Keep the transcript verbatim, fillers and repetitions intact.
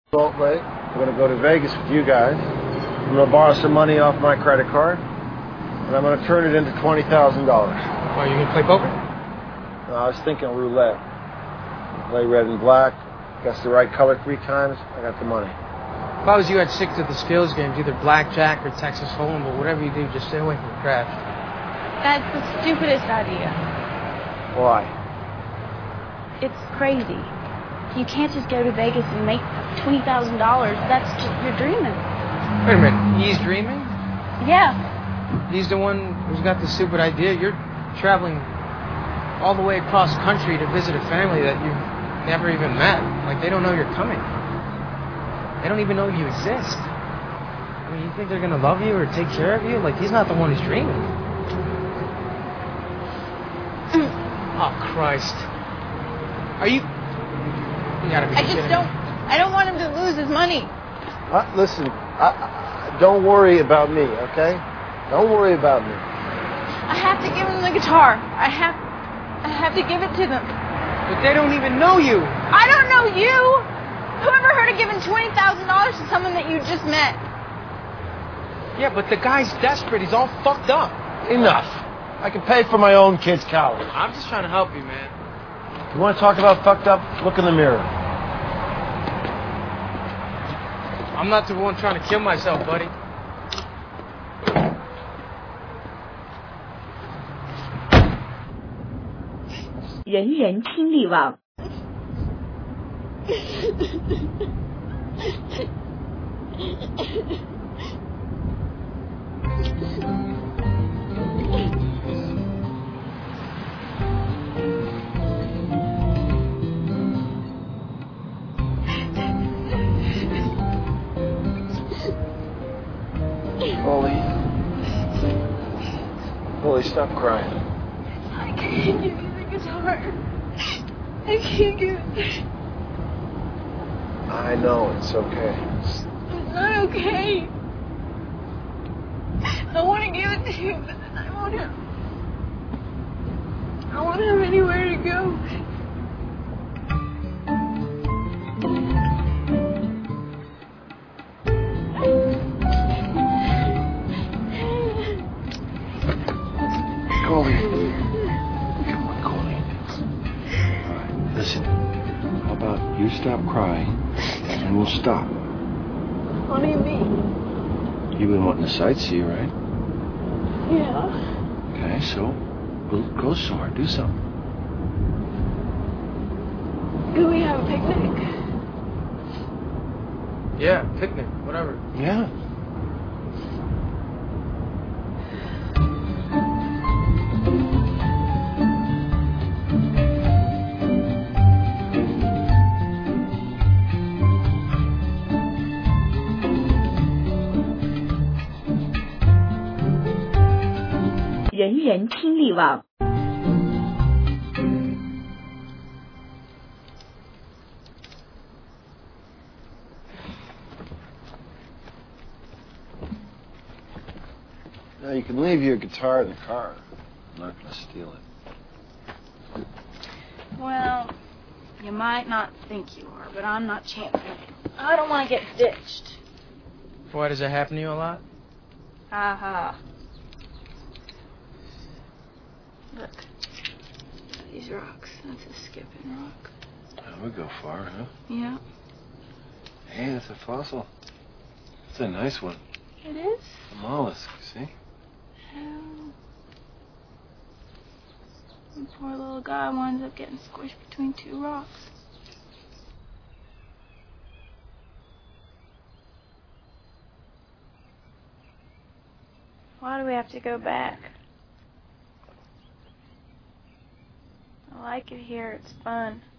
Salt Lake. I'm going to go to Vegas with you guys. I'm going to borrow some money off my credit card, and I'm going to turn it into twenty thousand dollars. Why, you going to play poker? No, I was thinking roulette. Play red and black. Guess the right color three times. I got the money. If I was you, I'd stick to the skills games, either blackjack or Texas Hold'em, but whatever you do, just stay away from the crash. That's the stupidest idea. Why? It's crazy. You can't just go to Vegas and make twenty thousand dollars. That's just, you're dreaming. Wait a minute, he's dreaming? Yeah. He's the one who's got the stupid idea. You're traveling all the way across country to visit a family that you've never even met. Like, they don't know you're coming. They don't even know you exist. I mean, you think they're gonna love you or take care of you? Like, he's not the one who's dreaming. Oh, Christ. Are you... You gotta be I just kidding don't... me. I don't want him to lose his money. Uh, listen, I, I, don't worry about me, okay? Don't worry about me. I have to give him the guitar. I have... I have to give it to them. But they don't even know you. I don't know you! Who ever heard of giving twenty thousand dollars to someone that you just met? Yeah, but the guy's desperate. He's all fucked up. Enough. I can pay for my own kids' college. I'm just trying to help you, man. You want to talk about fucked up? Look in the mirror. I'm not the one trying to kill myself, buddy. 人人听力网。 Holy. Holy, stop crying. I can't give you the guitar. I can't give it. I know, it's okay. It's not okay. I want to give it to you, but then I won't have... I won't have anywhere to go. Coley. Come on, Coley. All right, listen. How about you stop crying, and we'll stop. What do you mean? You've been wanting to sightsee, right? Yeah. Okay, so we'll go somewhere, do something. Could we have a picnic? Yeah, picnic, whatever. Yeah. 人人听力网。 Now you can leave your guitar in the car. I'm not going to steal it. Well, you might not think you are, but I'm not chancing it. I don't want to get ditched. Why, does that happen to you a lot? Ha-ha. Look. These rocks. That's a skipping rock. That would go far, huh? Yeah. Hey, that's a fossil. It's a nice one. It is? A mollusk, see? Hell. The poor little guy winds up getting squished between two rocks. Why do we have to go back? I like it here. It's fun.